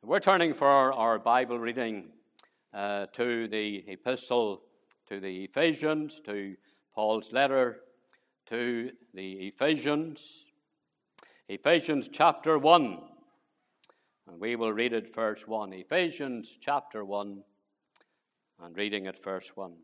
We're turning for our Bible reading to the epistle to the Ephesians, to Paul's letter to the Ephesians. Ephesians chapter 1, and we will read it verse 1. Ephesians chapter 1, and reading at verse 1.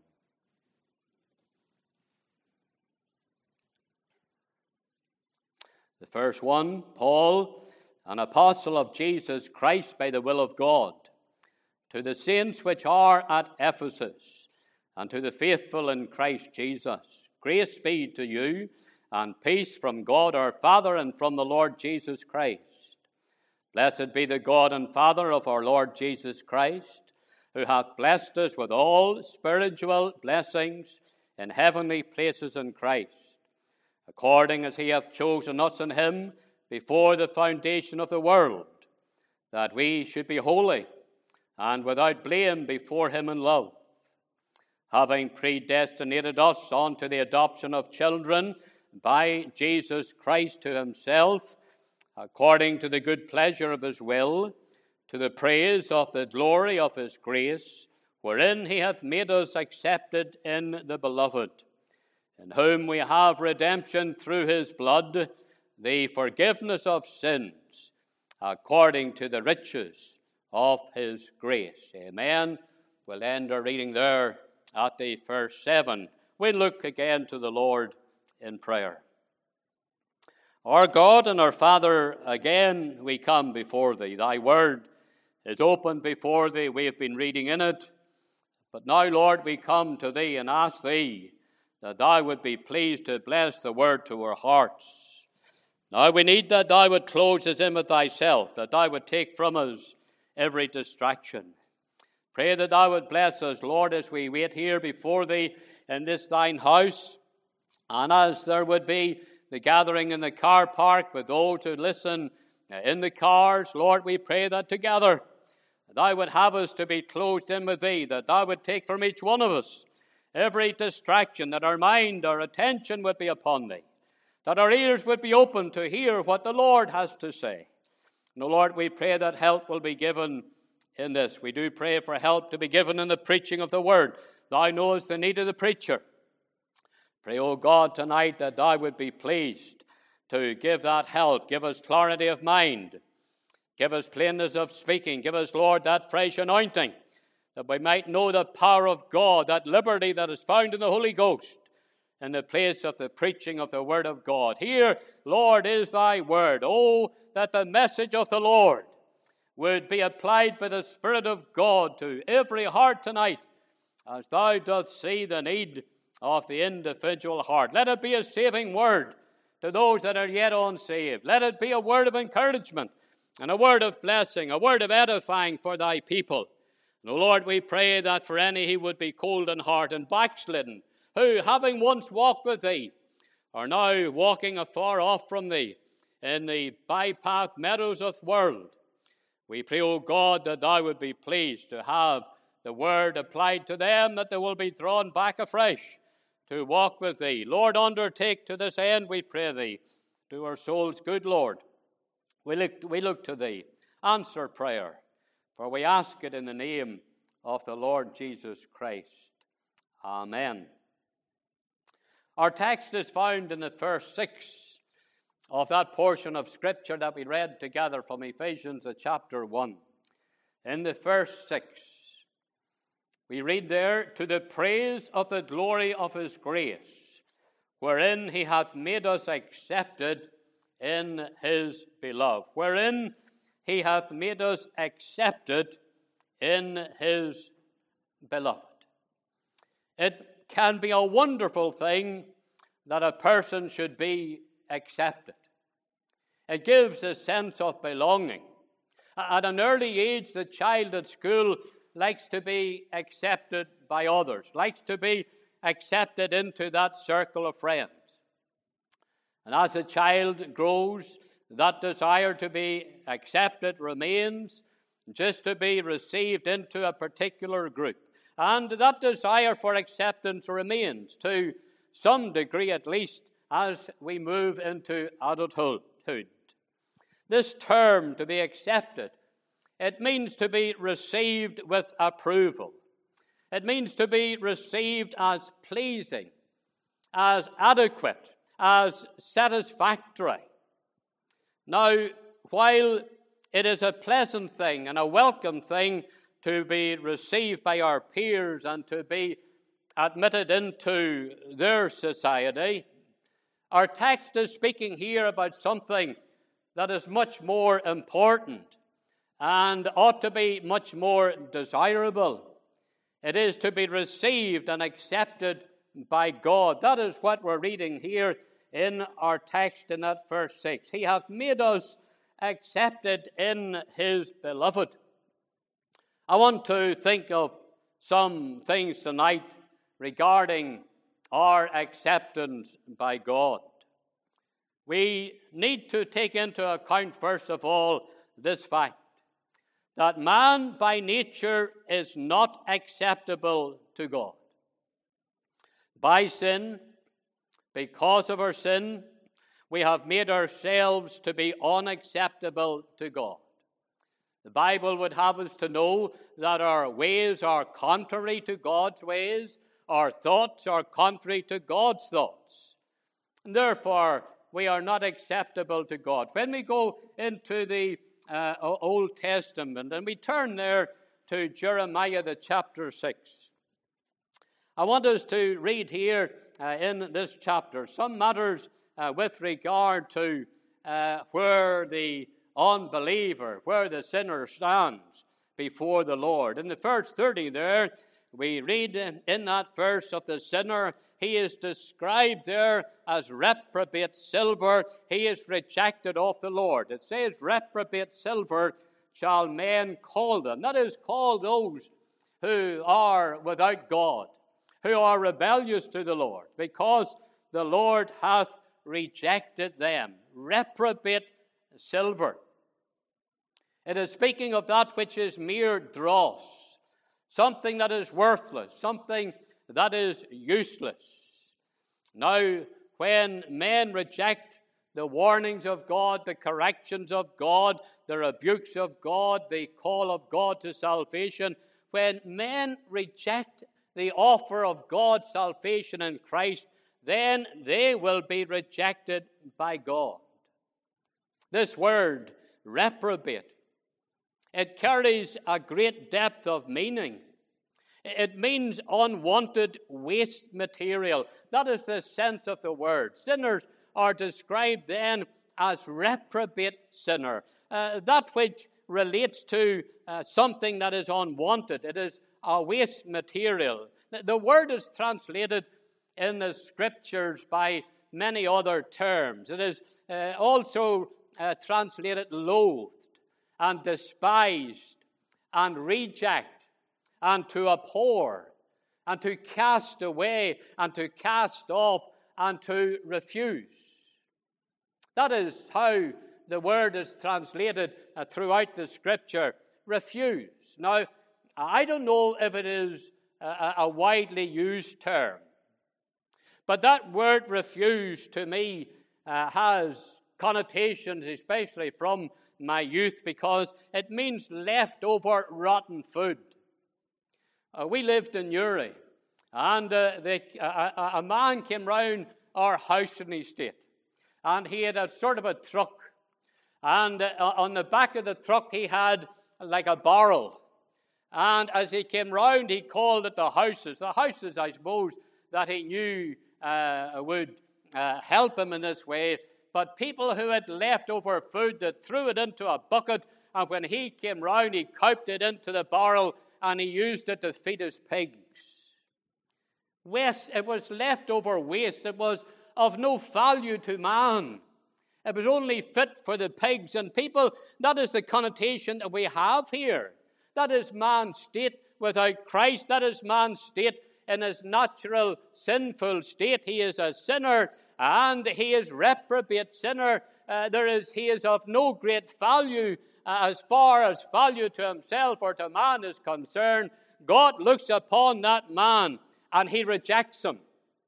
The verse 1, Paul, an apostle of Jesus Christ by the will of God, to the saints which are at Ephesus, and to the faithful in Christ Jesus, grace be to you, and peace from God our Father and from the Lord Jesus Christ. Blessed be the God and Father of our Lord Jesus Christ, who hath blessed us with all spiritual blessings in heavenly places in Christ, according as he hath chosen us in him before the foundation of the world, that we should be holy and without blame before him in love, having predestinated us unto the adoption of children by Jesus Christ to himself, according to the good pleasure of his will, to the praise of the glory of his grace, wherein he hath made us accepted in the beloved, in whom we have redemption through his blood, the forgiveness of sins, according to the riches of his grace. Amen. We'll end our reading there at the verse 7. We'll look again to the Lord in prayer. Our God and our Father, again we come before thee. Thy word is open before thee. We have been reading in it. But now, Lord, we come to thee and ask thee that thou would be pleased to bless the word to our hearts. Now we need that thou would close us in with thyself, that thou would take from us every distraction. Pray that thou would bless us, Lord, as we wait here before thee in this thine house, and as there would be the gathering in the car park with those who listen in the cars, Lord, we pray that together thou would have us to be closed in with thee, that thou would take from each one of us every distraction, that our mind, our attention would be upon thee, that our ears would be open to hear what the Lord has to say. And, Lord, we pray that help will be given in this. We do pray for help to be given in the preaching of the word. Thou knowest the need of the preacher. Pray, O God, tonight that thou would be pleased to give that help. Give us clarity of mind. Give us plainness of speaking. Give us, Lord, that fresh anointing, that we might know the power of God, that liberty that is found in the Holy Ghost, in the place of the preaching of the word of God. Here, Lord, is thy word. Oh, that the message of the Lord would be applied by the Spirit of God to every heart tonight, as thou dost see the need of the individual heart. Let it be a saving word to those that are yet unsaved. Let it be a word of encouragement and a word of blessing, a word of edifying for thy people. And, Lord, we pray that for any who would be cold in heart and backslidden, who, having once walked with thee, are now walking afar off from thee in the bypath meadows of the world. We pray, O God, that thou would be pleased to have the word applied to them, that they will be drawn back afresh to walk with thee. Lord, undertake to this end, we pray thee. Do our souls good, Lord. We look to thee. Answer prayer, for we ask it in the name of the Lord Jesus Christ. Amen. Our text is found in the verse 6 of that portion of Scripture that we read together from Ephesians chapter 1. In the verse 6, we read there, to the praise of the glory of his grace, wherein he hath made us accepted in his beloved. Wherein he hath made us accepted in his beloved. It can be a wonderful thing that a person should be accepted. It gives a sense of belonging. At an early age, the child at school likes to be accepted by others, likes to be accepted into that circle of friends. And as the child grows, that desire to be accepted remains, just to be received into a particular group. And that desire for acceptance remains to some degree, at least, as we move into adulthood. This term, to be accepted, It means to be received with approval. It means to be received as pleasing, as adequate, as satisfactory. Now, while it is a pleasant thing and a welcome thing to be received by our peers and to be admitted into their society, our text is speaking here about something that is much more important and ought to be much more desirable. It is to be received and accepted by God. That is what we're reading here in our text in that verse 6. He hath made us accepted in His beloved. I want to think of some things tonight regarding our acceptance by God. We need to take into account, first of all, this fact that man by nature is not acceptable to God. By sin, because of our sin, we have made ourselves to be unacceptable to God. The Bible would have us to know that our ways are contrary to God's ways, our thoughts are contrary to God's thoughts, and therefore we are not acceptable to God. When we go into the Old Testament and we turn there to Jeremiah the chapter 6, I want us to read here in this chapter some matters with regard to where the unbeliever, where the sinner stands before the Lord. In the verse 30 there, we read in that verse of the sinner, he is described there as reprobate silver. He is rejected of the Lord. It says, reprobate silver shall men call them. That is, call those who are without God, who are rebellious to the Lord, because the Lord hath rejected them. Reprobate silver. It is speaking of that which is mere dross, something that is worthless, something that is useless. Now, when men reject the warnings of God, the corrections of God, the rebukes of God, the call of God to salvation, when men reject the offer of God's salvation in Christ, then they will be rejected by God. This word, reprobate, it carries a great depth of meaning. It means unwanted waste material. That is the sense of the word. Sinners are described then as reprobate sinner. That which relates to something that is unwanted. It is a waste material. The word is translated in the Scriptures by many other terms. It is also translated loathed and despised and reject and to abhor and to cast away and to cast off and to refuse. That is how the word is translated throughout the Scripture, refuse. Now, I don't know if it is a widely used term, but that word refuse to me has connotations, especially from my youth, because it means leftover rotten food. We lived in Uri, and a man came round our house in the estate, and he had a sort of a truck, and on the back of the truck he had like a barrel, and as he came round he called it the houses, I suppose, that he knew would help him in this way. But people who had leftover food, that threw it into a bucket, and when he came round, he couped it into the barrel, and he used it to feed his pigs. Waste, it was leftover waste. It was of no value to man. It was only fit for the pigs and people. That is the connotation that we have here. That is man's state without Christ. That is man's state in his natural sinful state. He is a sinner, and he is reprobate sinner. He is of no great value as far as value to himself or to man is concerned. God looks upon that man and he rejects him.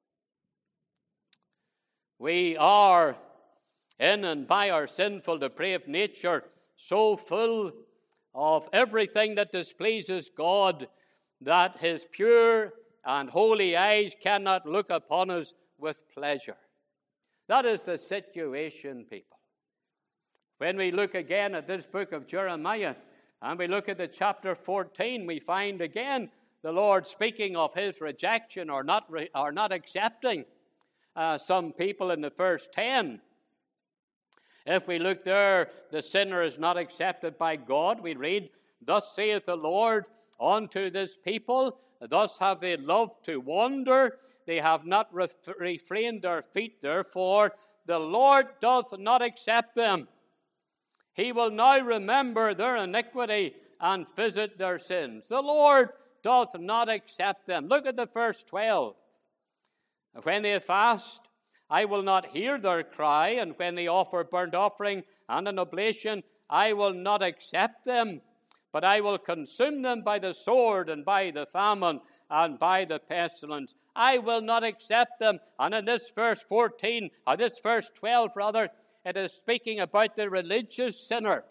We are, in and by our sinful, depraved nature, so full of everything that displeases God, that his pure and holy eyes cannot look upon us with pleasure. That is the situation, people. When we look again at this book of Jeremiah, and we look at the chapter 14, we find again the Lord speaking of his rejection or not accepting some people in the first 10. If we look there, the sinner is not accepted by God. We read, "Thus saith the Lord unto this people, thus have they loved to wander, they have not refrained their feet, therefore the Lord doth not accept them. He will now remember their iniquity and visit their sins." The Lord doth not accept them. Look at the verse 12. "When they fast, I will not hear their cry, and when they offer burnt offering and an oblation, I will not accept them. But I will consume them by the sword and by the famine and by the pestilence." I will not accept them. And in this verse 14, or this verse 12 rather, it is speaking about the religious sinner.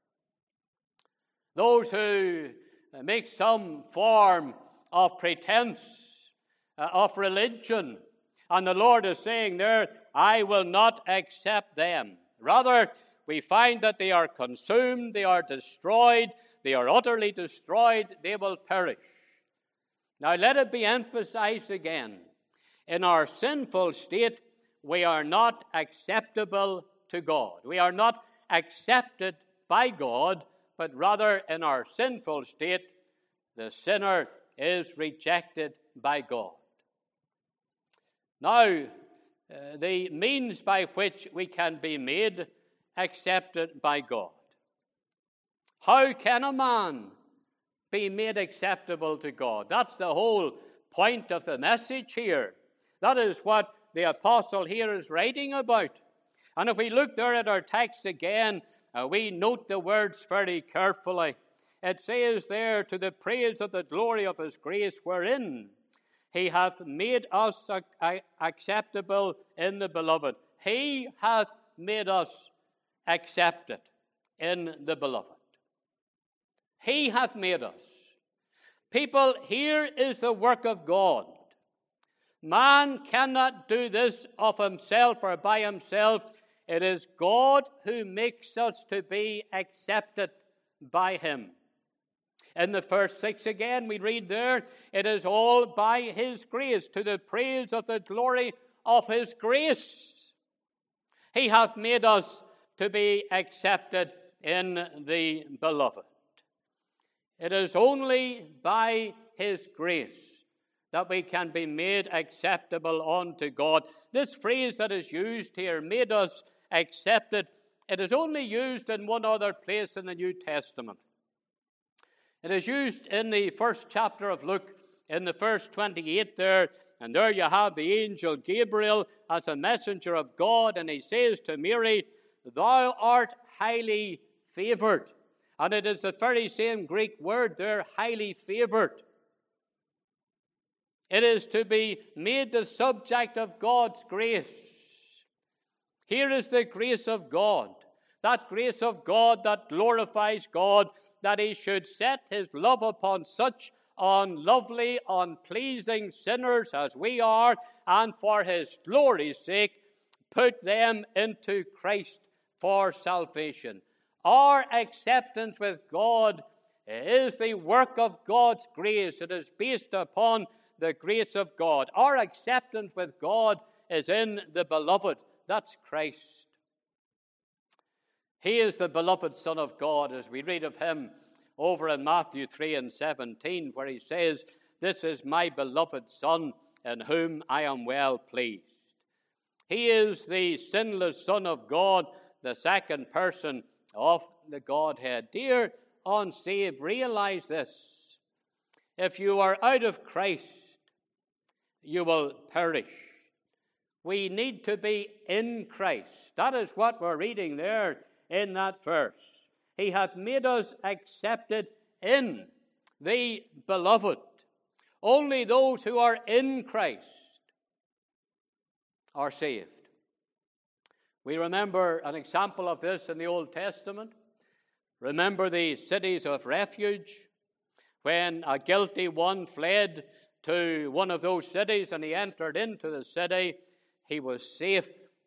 Those who make some form of pretense of religion. And the Lord is saying there, I will not accept them. Rather, we find that they are consumed, they are destroyed, they are utterly destroyed, they will perish. Now let it be emphasized again, in our sinful state, we are not acceptable to God. We are not accepted by God, but rather in our sinful state, the sinner is rejected by God. Now, the means by which we can be made accepted by God. How can a man be made acceptable to God? That's the whole point of the message here. That is what the apostle here is writing about. And if we look there at our text again, we note the words very carefully. It says there, "To the praise of the glory of his grace, wherein he hath made us acceptable in the beloved." He hath made us accepted in the beloved. He hath made us. People, here is the work of God. Man cannot do this of himself or by himself. It is God who makes us to be accepted by him. In the verse 6 again, we read there, "It is all by his grace, to the praise of the glory of his grace. He hath made us to be accepted in the beloved." It is only by his grace that we can be made acceptable unto God. This phrase that is used here, "made us accepted," it is only used in one other place in the New Testament. It is used in the first chapter of Luke, in the verse 28 there, and there you have the angel Gabriel as a messenger of God, and he says to Mary, "Thou art highly favored." And it is the very same Greek word there, highly favored. It is to be made the subject of God's grace. Here is the grace of God, that grace of God that glorifies God, that he should set his love upon such unlovely, unpleasing sinners as we are, and for his glory's sake, put them into Christ for salvation. Our acceptance with God is the work of God's grace. It is based upon the grace of God. Our acceptance with God is in the beloved. That's Christ. He is the beloved Son of God, as we read of him over in Matthew 3 and 17, where he says, "This is my beloved Son, in whom I am well pleased." He is the sinless Son of God, the second person of the Godhead. Dear unsaved, realize this. If you are out of Christ, you will perish. We need to be in Christ. That is what we're reading there in that verse. He hath made us accepted in the beloved. Only those who are in Christ are saved. We remember an example of this in the Old Testament. Remember the cities of refuge? When a guilty one fled to one of those cities and he entered into the city, he was safe.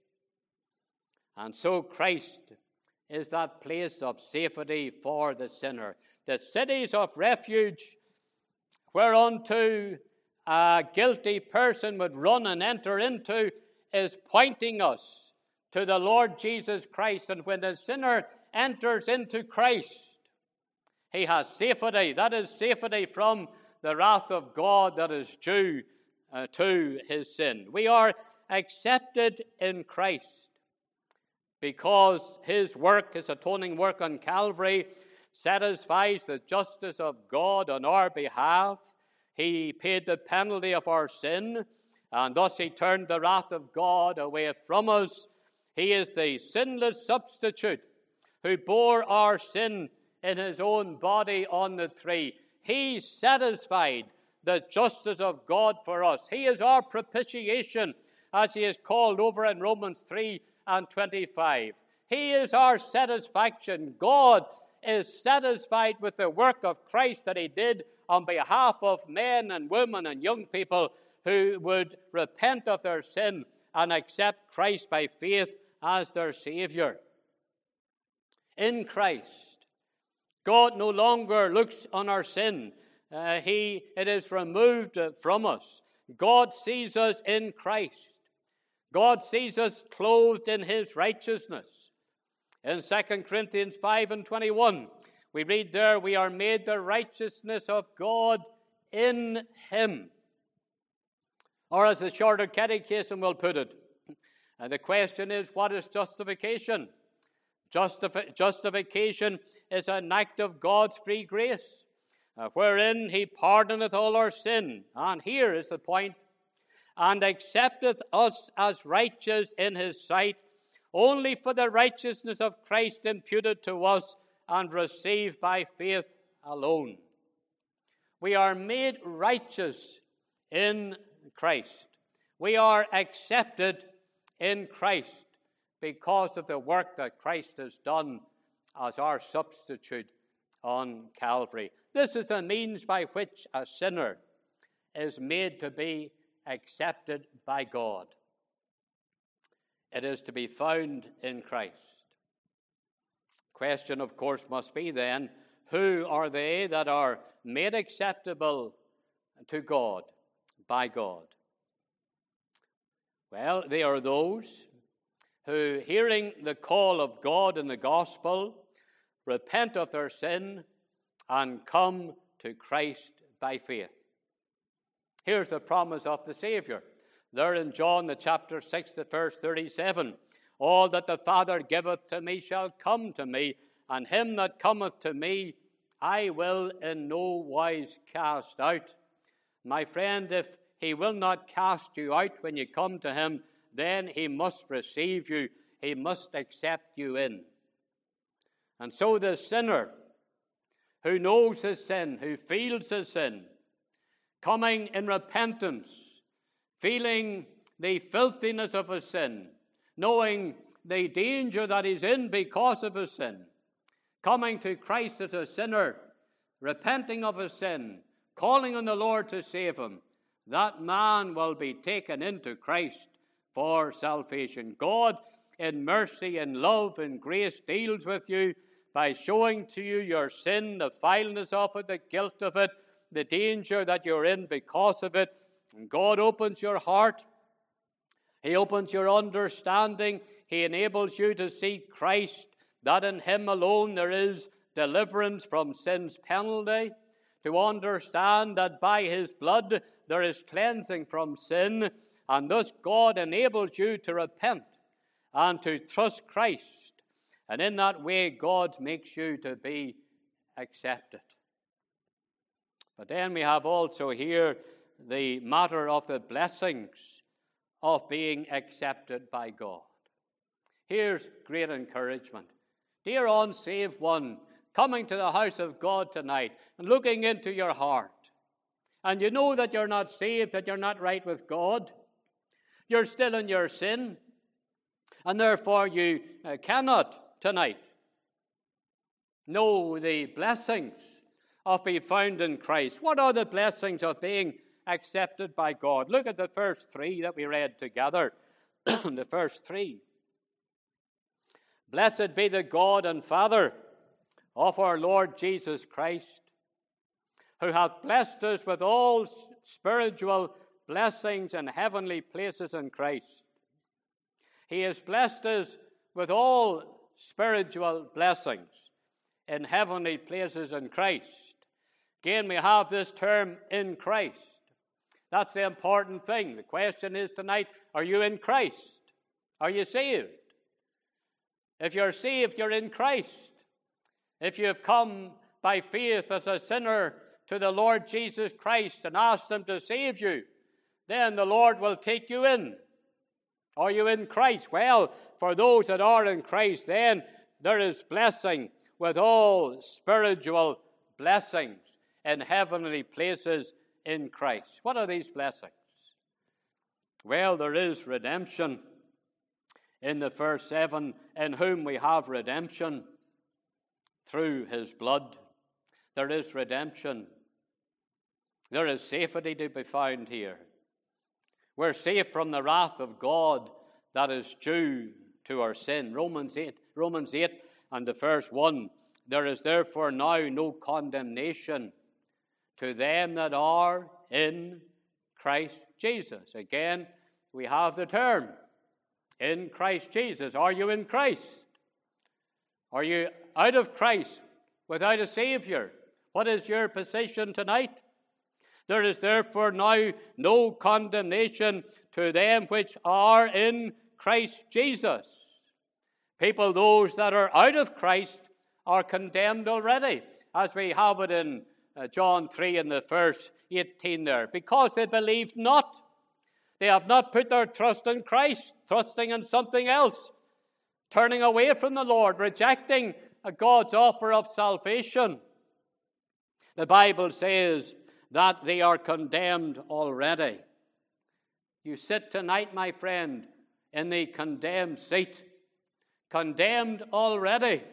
And so Christ is that place of safety for the sinner. The cities of refuge whereunto a guilty person would run and enter into is pointing us to the Lord Jesus Christ. And when the sinner enters into Christ, he has safety. That is safety from the wrath of God that is due to his sin. We are accepted in Christ because his work, his atoning work on Calvary, satisfies the justice of God on our behalf. He paid the penalty of our sin, and thus he turned the wrath of God away from us. He is the sinless substitute who bore our sin in his own body on the tree. He satisfied the justice of God for us. He is our propitiation, as he is called over in Romans 3:25. He is our satisfaction. God is satisfied with the work of Christ that he did on behalf of men and women and young people who would repent of their sin and accept Christ by faith as their Savior. In Christ, God no longer looks on our sin. It is removed from us. God sees us in Christ. God sees us clothed in his righteousness. In 2 Corinthians 5:21, we read there, we are made the righteousness of God in him. Or as the Shorter Catechism will put it, the question is, what is justification? Justification is an act of God's free grace, wherein he pardoneth all our sin. And here is the point. And accepteth us as righteous in his sight, only for the righteousness of Christ imputed to us and received by faith alone. We are made righteous in Christ. We are accepted in Christ because of the work that Christ has done as our substitute on Calvary. This is the means by which a sinner is made to be accepted by God. It is to be found in Christ. Question, of course, must be then, who are they that are made acceptable to God by God? Well, they are those who, hearing the call of God in the gospel, repent of their sin and come to Christ by faith. Here's the promise of the Savior. There in John, the chapter 6, the verse 37, all that the Father giveth to me shall come to me, and him that cometh to me I will in no wise cast out. My friend, if he will not cast you out when you come to him, then he must receive you. He must accept you in. And so the sinner who knows his sin, who feels his sin, coming in repentance, feeling the filthiness of his sin, knowing the danger that he's in because of his sin, coming to Christ as a sinner, repenting of his sin, calling on the Lord to save him, that man will be taken into Christ for salvation. God, in mercy and love and grace, deals with you by showing to you your sin, the vileness of it, the guilt of it, the danger that you're in because of it. And God opens your heart. He opens your understanding. He enables you to see Christ, that in him alone there is deliverance from sin's penalty, to understand that by his blood there is cleansing from sin, and thus God enables you to repent and to trust Christ. And in that way, God makes you to be accepted. But then we have also here the matter of the blessings of being accepted by God. Here's great encouragement. Dear unsaved one, coming to the house of God tonight and looking into your heart, and you know that you're not saved, that you're not right with God, you're still in your sin, and therefore you cannot tonight know the blessings of being found in Christ. What are the blessings of being accepted by God? Look at the first three that we read together. The first three. Blessed be the God and Father of our Lord Jesus Christ, who hath blessed us with all spiritual blessings in heavenly places in Christ. He has blessed us with all spiritual blessings in heavenly places in Christ. Again, we have this term, in Christ. That's the important thing. The question is tonight, are you in Christ? Are you saved? If you're saved, you're in Christ. If you have come by faith as a sinner to the Lord Jesus Christ and asked Him to save you, then the Lord will take you in. Are you in Christ? Well, for those that are in Christ, then there is blessing with all spiritual blessings in heavenly places in Christ. What are these blessings? Well, there is redemption in the verse 7, in whom we have redemption through His blood. There is redemption. There is safety to be found here. We're safe from the wrath of God that is due to our sin. Romans 8 and the verse 1. There is therefore now no condemnation to them that are in Christ Jesus. Again, we have the term, in Christ Jesus. Are you in Christ? Are you out of Christ without a Savior? What is your position tonight? There is therefore now no condemnation to them which are in Christ Jesus. People, those that are out of Christ, are condemned already, as we have it in John 3 in the verse 18 there, because they believed not. They have not put their trust in Christ, trusting in something else, turning away from the Lord, rejecting God's offer of salvation. The Bible says that they are condemned already. You sit tonight, my friend, in the condemned seat, condemned already.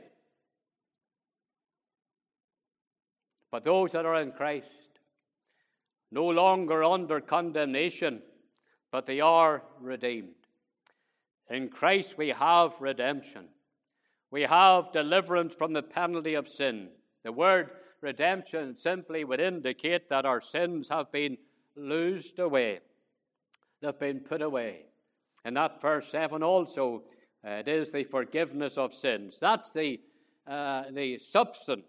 But those that are in Christ, no longer under condemnation, but they are redeemed. In Christ we have redemption. We have deliverance from the penalty of sin. The word redemption simply would indicate that our sins have been loosed away. They've been put away. And that verse 7 also, it is the forgiveness of sins. That's the substance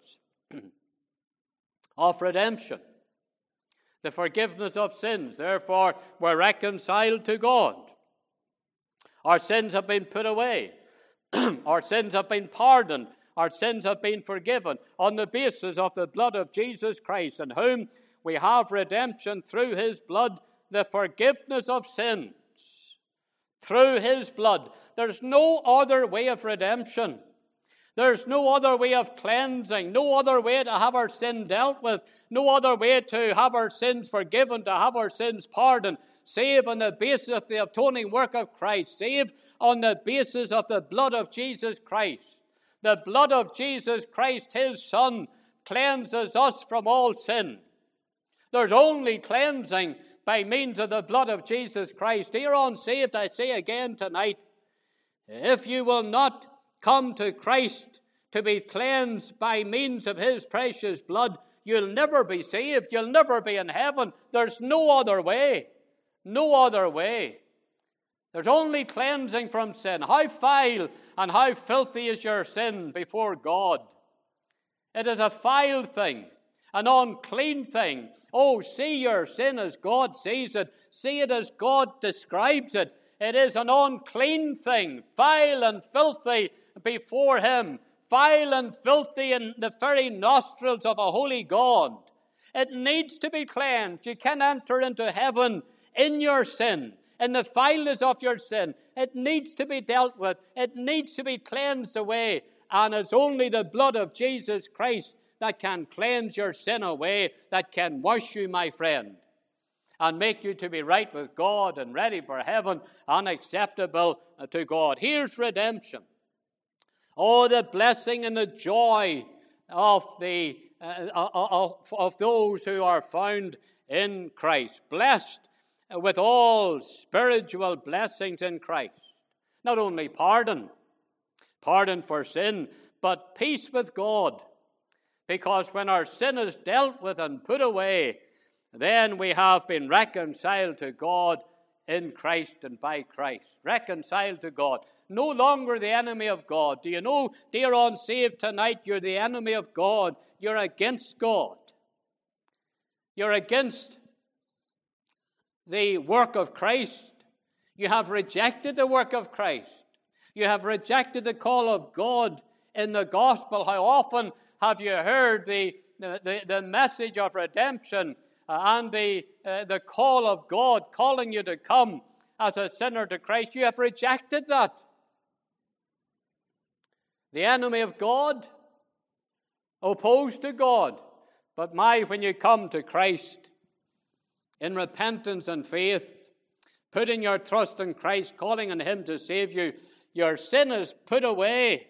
of redemption. The forgiveness of sins. Therefore, we're reconciled to God. Our sins have been put away. Our sins have been pardoned. Our sins have been forgiven on the basis of the blood of Jesus Christ, in whom we have redemption through His blood, the forgiveness of sins. Through His blood. There's no other way of redemption. There's no other way of cleansing, no other way to have our sin dealt with, no other way to have our sins forgiven, to have our sins pardoned, save on the basis of the atoning work of Christ, save on the basis of the blood of Jesus Christ. The blood of Jesus Christ, His Son, cleanses us from all sin. There's only cleansing by means of the blood of Jesus Christ. Dear unsaved, I say again tonight, if you will not come to Christ to be cleansed by means of His precious blood, you'll never be saved. You'll never be in heaven. There's no other way. No other way. There's only cleansing from sin. How vile and how filthy is your sin before God. It is a vile thing, an unclean thing. Oh, see your sin as God sees it. See it as God describes it. It is an unclean thing, vile and filthy before Him, vile and filthy in the very nostrils of a holy God. It needs to be cleansed. You can enter into heaven in your sin, in the vileness of your sin. It needs to be dealt with. It needs to be cleansed away. And it's only the blood of Jesus Christ that can cleanse your sin away, that can wash you, my friend, and make you to be right with God and ready for heaven and acceptable to God. Here's redemption. Oh, the blessing and the joy of those who are found in Christ. Blessed with all spiritual blessings in Christ. Not only pardon for sin, but peace with God. Because when our sin is dealt with and put away, then we have been reconciled to God in Christ and by Christ. Reconciled to God. No longer the enemy of God. Do you know, dear unsaved, tonight you're the enemy of God. You're against God. You're against the work of Christ. You have rejected the work of Christ. You have rejected the call of God in the gospel. How often have you heard the message of redemption and the call of God calling you to come as a sinner to Christ? You have rejected that. The enemy of God, opposed to God. But when you come to Christ in repentance and faith, putting your trust in Christ, calling on Him to save you, your sin is put away.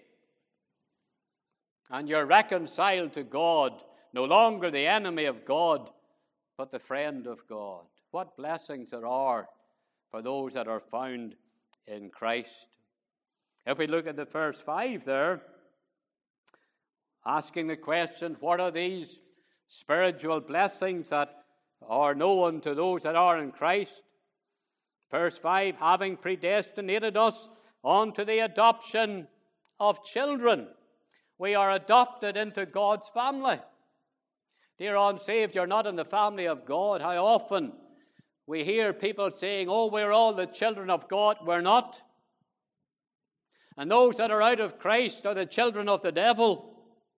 And you're reconciled to God, no longer the enemy of God, but the friend of God. What blessings there are for those that are found in Christ. If we look at the verse 5 there, asking the question, what are these spiritual blessings that are known to those that are in Christ? Verse 5, having predestinated us unto the adoption of children. We are adopted into God's family. Dear unsaved, you're not in the family of God. How often we hear people saying, oh, we're all the children of God. We're not. And those that are out of Christ are the children of the devil.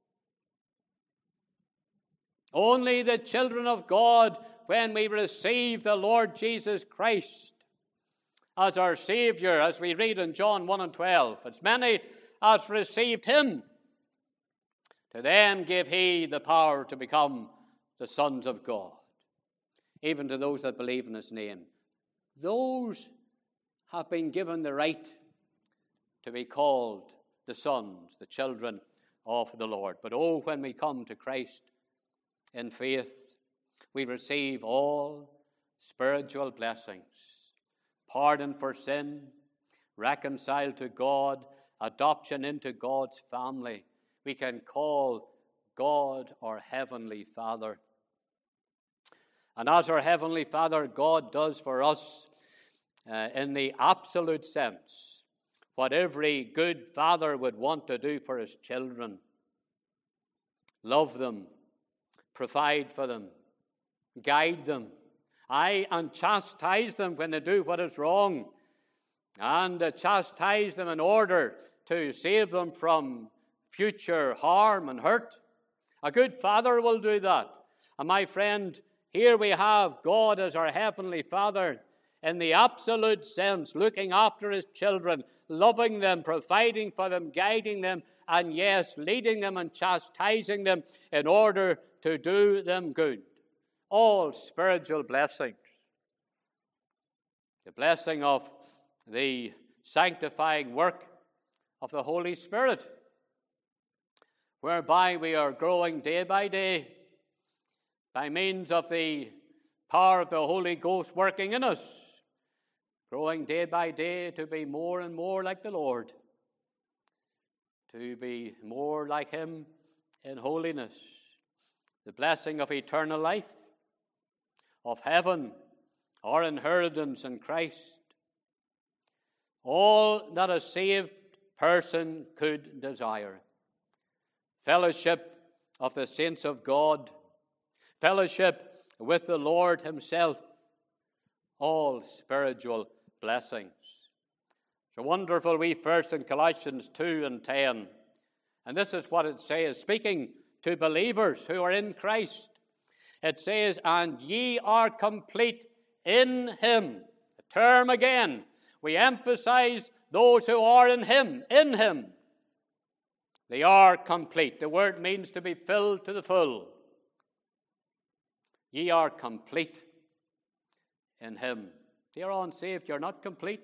Only the children of God, when we receive the Lord Jesus Christ as our Savior, as we read in John 1 and 12. As many as received Him, to them gave He the power to become the sons of God, even to those that believe in His name. Those have been given the right to be called the sons, the children of the Lord. But oh, when we come to Christ in faith, we receive all spiritual blessings. Pardon for sin, reconciled to God, adoption into God's family. We can call God our Heavenly Father. And as our Heavenly Father, God does for us, in the absolute sense, what every good father would want to do for his children. Love them, provide for them, guide them, and chastise them when they do what is wrong, and chastise them in order to save them from future harm and hurt. A good father will do that. And my friend, here we have God as our Heavenly Father in the absolute sense, looking after His children, loving them, providing for them, guiding them, and yes, leading them and chastising them in order to do them good. All spiritual blessings. The blessing of the sanctifying work of the Holy Spirit, whereby we are growing day by day by means of the power of the Holy Ghost working in us, growing day by day to be more and more like the Lord, to be more like Him in holiness. The blessing of eternal life, of heaven, our inheritance in Christ. All that a saved person could desire. Fellowship of the saints of God, fellowship with the Lord Himself, all spiritual blessings. It's a wonderful wee verse in Colossians 2 and 10. And this is what it says, speaking to believers who are in Christ. It says, and ye are complete in Him. A term again. We emphasize those who are in Him, in Him. They are complete. The word means to be filled to the full. Ye are complete in Him. Dear unsaved, you're not complete.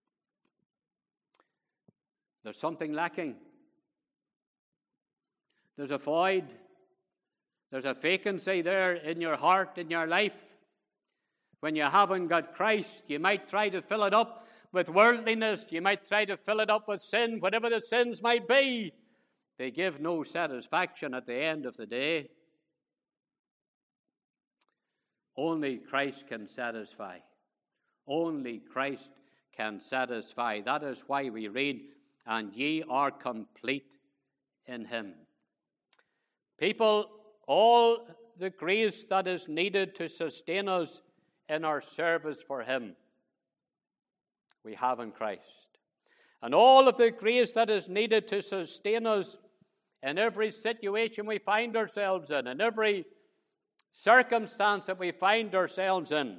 There's something lacking. There's a void. There's a vacancy there in your heart, in your life. When you haven't got Christ, you might try to fill it up with worldliness. You might try to fill it up with sin, whatever the sins might be. They give no satisfaction at the end of the day. Only Christ can satisfy. Only Christ can satisfy. That is why we read, and ye are complete in him. People, all the grace that is needed to sustain us in our service for him, we have in Christ. And all of the grace that is needed to sustain us in every situation we find ourselves in every circumstance that we find ourselves in,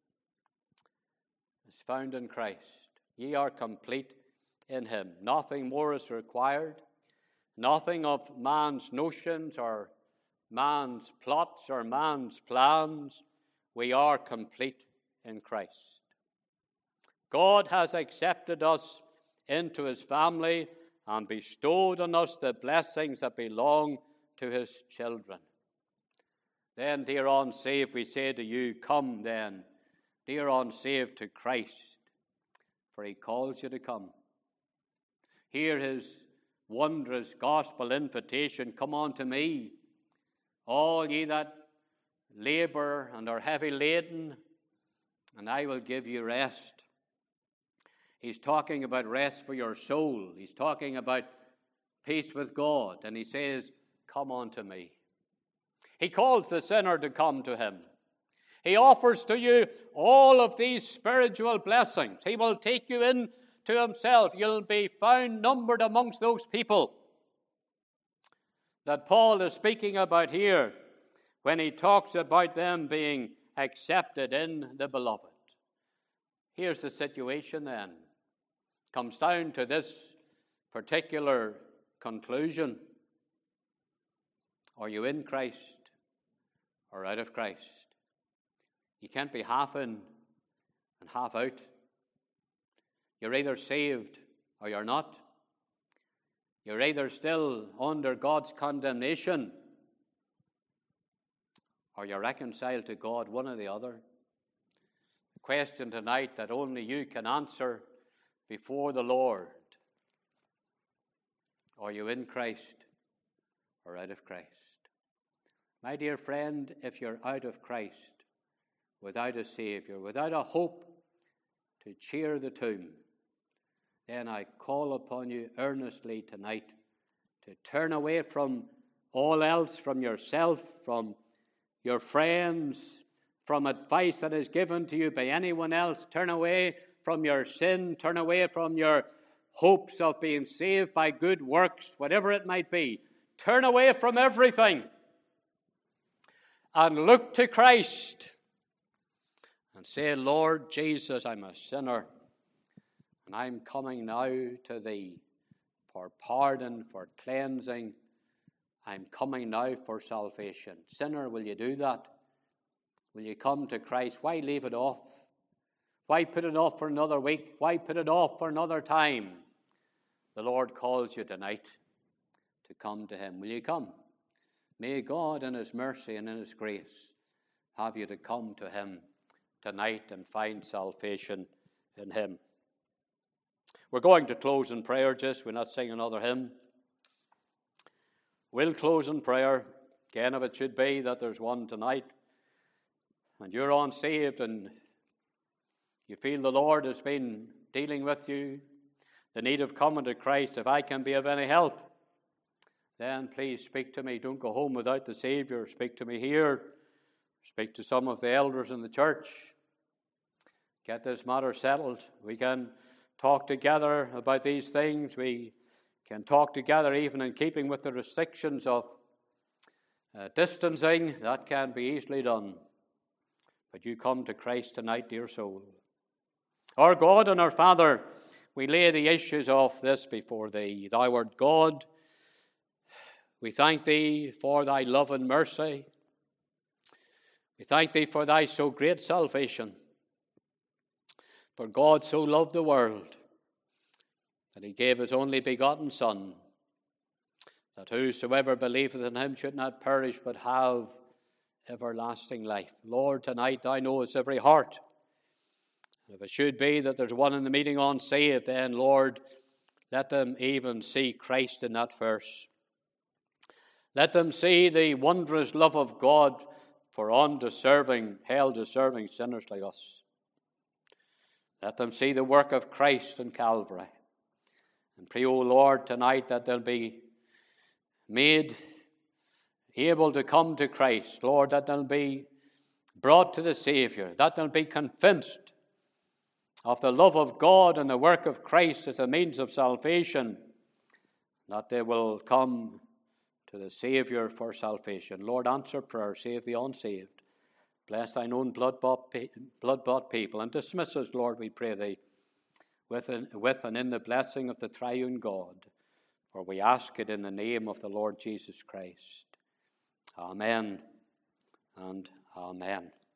is found in Christ. Ye are complete in him. Nothing more is required. Nothing of man's notions or man's plots or man's plans. We are complete in Christ. God has accepted us into his family and bestowed on us the blessings that belong to his children. Then, dear unsaved, we say to you, come then, dear unsaved, to Christ, for he calls you to come. Hear his wondrous gospel invitation, come unto me, all ye that labor and are heavy laden, and I will give you rest. He's talking about rest for your soul. He's talking about peace with God, and he says, come unto me. He calls the sinner to come to him. He offers to you all of these spiritual blessings. He will take you in to himself. You'll be found numbered amongst those people that Paul is speaking about here when he talks about them being accepted in the beloved. Here's the situation then. Comes down to this particular conclusion. Are you in Christ or out of Christ? You can't be half in and half out. You're either saved or you're not. You're either still under God's condemnation or you're reconciled to God, one or the other. The question tonight that only you can answer before the Lord. Are you in Christ or out of Christ? My dear friend, if you're out of Christ, without a Savior, without a hope to cheer the tomb, then I call upon you earnestly tonight to turn away from all else, from yourself, from your friends, from advice that is given to you by anyone else. Turn away from your sin. Turn away from your hopes of being saved by good works, whatever it might be. Turn away from everything and look to Christ and say, Lord Jesus, I'm a sinner, and I'm coming now to thee for pardon, for cleansing. I'm coming now for salvation. Sinner, will you do that? Will you come to Christ? Why leave it off? Why put it off for another week? Why put it off for another time? The Lord calls you tonight to come to him. Will you come? May God in his mercy and in his grace have you to come to him tonight and find salvation in him. We're going to close in prayer, we're not singing another hymn. We'll close in prayer. Again, if it should be that there's one tonight and you're unsaved and you feel the Lord has been dealing with you, the need of coming to Christ, if I can be of any help, then please speak to me. Don't go home without the Savior. Speak to me here. Speak to some of the elders in the church. Get this matter settled. We can talk together about these things. We can talk together even in keeping with the restrictions of distancing. That can be easily done. But you come to Christ tonight, dear soul. Our God and our Father, we lay the issues of this before thee. Thou art God. We thank thee for thy love and mercy. We thank thee for thy so great salvation. For God so loved the world that he gave his only begotten Son, that whosoever believeth in him should not perish but have everlasting life. Lord, tonight thou knowest every heart. If it should be that there's one in the meeting unsaved, then, Lord, let them even see Christ in that verse. Let them see the wondrous love of God for undeserving, hell-deserving sinners like us. Let them see the work of Christ in Calvary. And pray, O Lord, tonight that they'll be made able to come to Christ. Lord, that they'll be brought to the Savior, that they'll be convinced of the love of God and the work of Christ as a means of salvation, that they will come to the Savior for salvation. Lord, answer prayer, save the unsaved. Bless thine own blood-bought people, and dismiss us, Lord, we pray thee, with and in the blessing of the triune God. For we ask it in the name of the Lord Jesus Christ. Amen and amen.